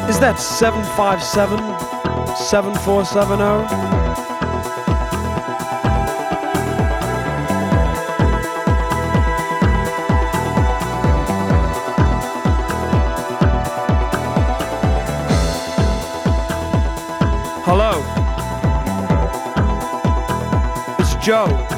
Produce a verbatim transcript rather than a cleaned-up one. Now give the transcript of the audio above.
Is that seven five seven, seven four seven zero? Hello. It's Joe.